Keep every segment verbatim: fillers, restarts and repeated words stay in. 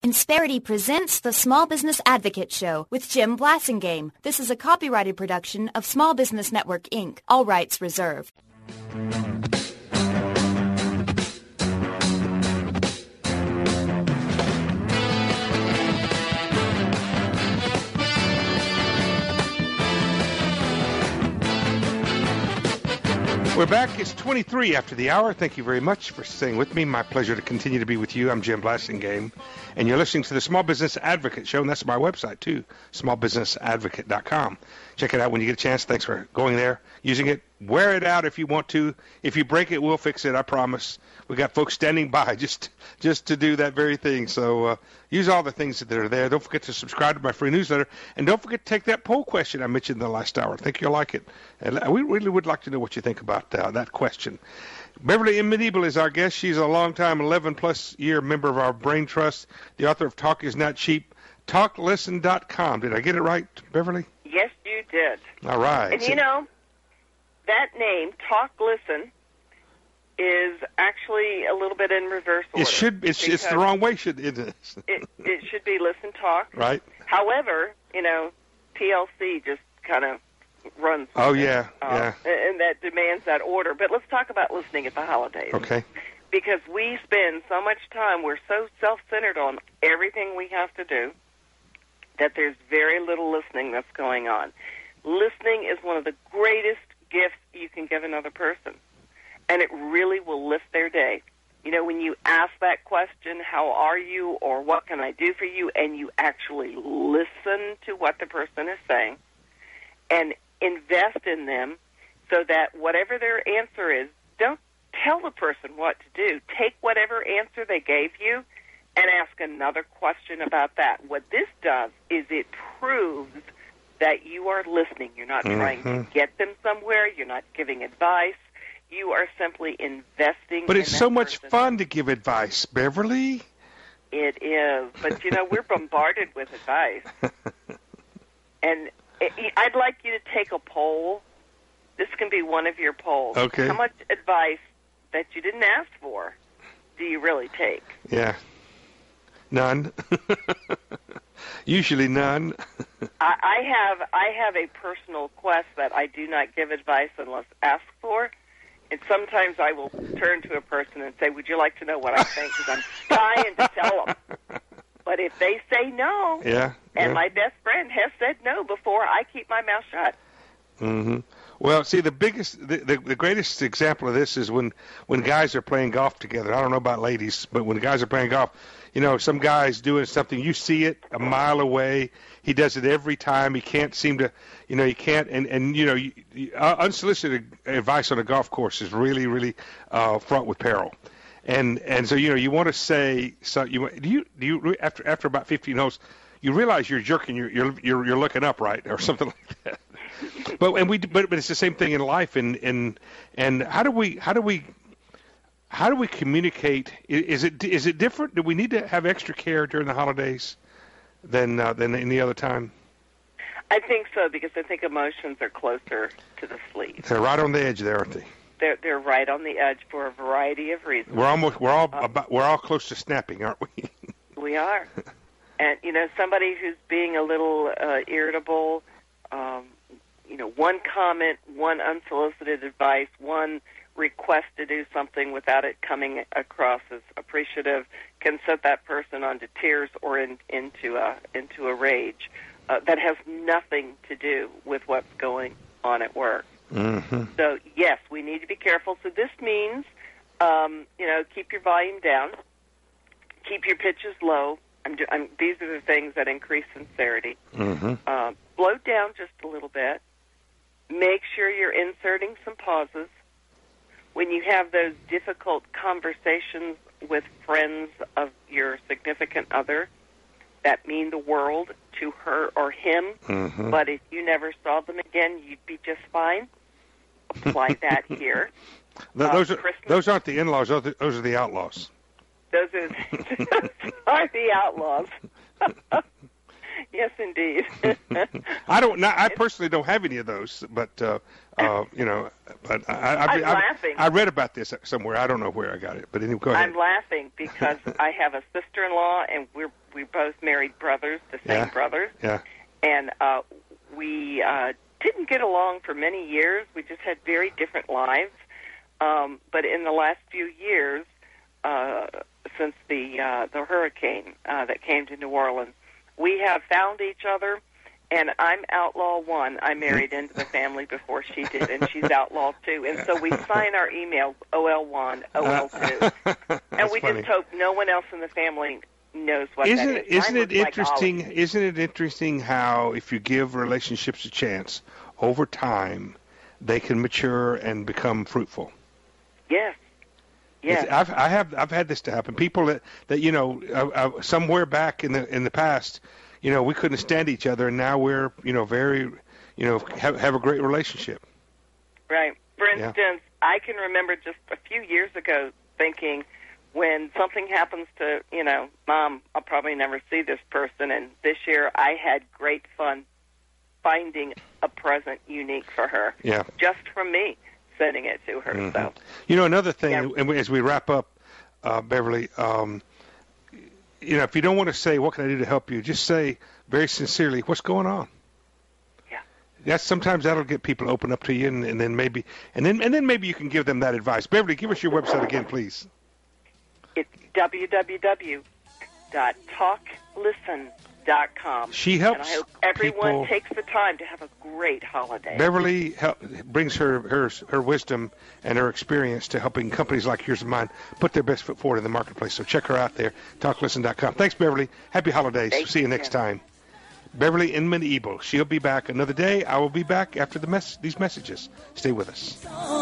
Insperity presents the Small Business Advocate Show with Jim Blasingame. This is a copyrighted production of Small Business Network, Incorporated. All rights reserved. We're back. It's twenty-three after the hour. Thank you very much for staying with me. My pleasure to continue to be with you. I'm Jim Blasingame, and you're listening to the Small Business Advocate Show, and that's my website, too, small business advocate dot com. Check it out when you get a chance. Thanks for going there, using it. Wear it out if you want to. If you break it, we'll fix it, I promise. We got folks standing by just just to do that very thing. So uh, use all the things that are there. Don't forget to subscribe to my free newsletter. And don't forget to take that poll question I mentioned in the last hour. I think you'll like it. And we really would like to know what you think about uh, that question. Beverly M. Medieval is our guest. She's a longtime eleven-plus year member of our Brain Trust, the author of Talk Is Not Cheap, talk listen dot com. Did I get it right, Beverly? Yes, you did. All right. And, you know, that name, Talk Listen, is actually a little bit in reverse order. It should. It's, it's the wrong way, should it? Is. it, it should be Listen Talk. Right. However, you know, T L C just kind of runs. Oh, yeah, uh, yeah. And that demands that order. But let's talk about listening at the holidays. Okay. Because we spend so much time, we're so self-centered on everything we have to do, that there's very little listening that's going on. Listening is one of the greatest gifts you can give another person, and it really will lift their day. You know, when you ask that question, how are you, or what can I do for you, and you actually listen to what the person is saying and invest in them so that whatever their answer is, don't tell the person what to do. Take whatever answer they gave you and ask another question about that. What this does is it proves that you are listening. You're not mm-hmm. trying to get them somewhere. You're not giving advice. You are simply investing But in it's that so much person. fun to give advice, Beverly. It is. But, you know, we're bombarded with advice. And it, I'd like you to take a poll. This can be one of your polls. Okay. How much advice that you didn't ask for do you really take? Yeah. None. Usually none. I, I have I have a personal quest that I do not give advice unless asked for. And sometimes I will turn to a person and say, would you like to know what I think? Because I'm dying to tell them. But if they say no, yeah, and yeah. my best friend has said no before, I keep my mouth shut. Mm-hmm. Well, see, the biggest, the, the, the greatest example of this is when, when guys are playing golf together. I don't know about ladies, but when guys are playing golf, you know, some guy's doing something, you see it a mile away. He does it every time. He can't seem to, you know, he can't, and, and you know, you, you, uh, unsolicited advice on a golf course is really, really uh, fraught with peril. And and so, you know, you want to say, so you do you, do you after after about fifteen holes, you realize you're jerking, you're you're you're, you're looking up, right, or something like that. But and we but but it's the same thing in life, and and and how do we how do we how do we communicate? Is it is it different? Do we need to have extra care during the holidays than uh, than any other time? I think so, because I think emotions are closer to the sleeve. They're right on the edge there, aren't they? They're they're right on the edge for a variety of reasons. We're almost we're all about we're all close to snapping, aren't we? We are, and you know, somebody who's being a little uh, irritable. Um, you know, one comment, one unsolicited advice, one request to do something without it coming across as appreciative can set that person onto tears or in, into a into a rage uh, that has nothing to do with what's going on at work. Mm-hmm. So, yes, we need to be careful. So this means, um, you know, keep your volume down, keep your pitches low. I'm do, I'm, these are the things that increase sincerity. Mm-hmm. Uh, slow down just a little bit. Make sure you're inserting some pauses. When you have those difficult conversations with friends of your significant other that mean the world to her or him, mm-hmm. but if you never saw them again, you'd be just fine. Apply that here. The, those, uh, are, those aren't the in-laws. Those are, those are the outlaws. Those are, those are the outlaws. Yes, indeed. I don't. Not, I personally don't have any of those, but uh, uh, you know, but I, I, I'm I, laughing. I read about this somewhere. I don't know where I got it, but anyway, go ahead. I'm laughing because I have a sister-in-law, and we're we both married brothers, the same Yeah. brothers, Yeah. and uh, we uh, didn't get along for many years. We just had very different lives. Um, but in the last few years, uh, since the uh, the hurricane uh, that came to New Orleans, we have found each other, and I'm outlaw one. I married into the family before she did, and she's outlaw two. And so we sign our emails O L one, O L two, and we funny. just hope no one else in the family knows what Isn't that it, is. isn't Mine it looks like interesting? Ollie. Isn't it interesting how if you give relationships a chance over time, they can mature and become fruitful? Yes. Yes. It's- I've I have I've had this to happen. People that, that you know uh, uh, somewhere back in the in the past, you know, we couldn't stand each other, and now we're you know very you know have have a great relationship. Right. For Yeah. instance, I can remember just a few years ago thinking, when something happens to, you know, Mom, I'll probably never see this person. And this year I had great fun finding a present unique for her. Yeah. Just from me sending it to her. Mhm. So, You know, another thing, Yeah. and we- as we wrap up, uh, Beverly, um, you know, if you don't want to say, what can I do to help you, just say very sincerely, what's going on? Yeah. That's sometimes that'll get people to open up to you, and, and then maybe, and then and then maybe you can give them that advice. Beverly, give us your website again, please. it's w w w dot talk listen dot com. She helps And I hope everyone people- takes the time to have a great holiday. Beverly help, brings her, her her wisdom and her experience to helping companies like yours and mine put their best foot forward in the marketplace. So check her out there, talk listen dot com. Thanks, Beverly. Happy holidays. Thank See you you, next Jim. time. Beverly Inman Ebel. She'll be back another day. I will be back after the mess, these messages. Stay with us.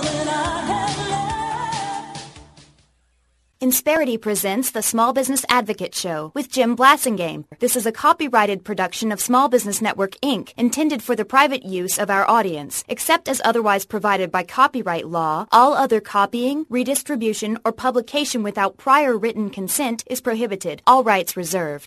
Insperity presents the Small Business Advocate Show with Jim Blasingame. This is a copyrighted production of Small Business Network, Incorporated, intended for the private use of our audience. Except as otherwise provided by copyright law, all other copying, redistribution, or publication without prior written consent is prohibited. All rights reserved.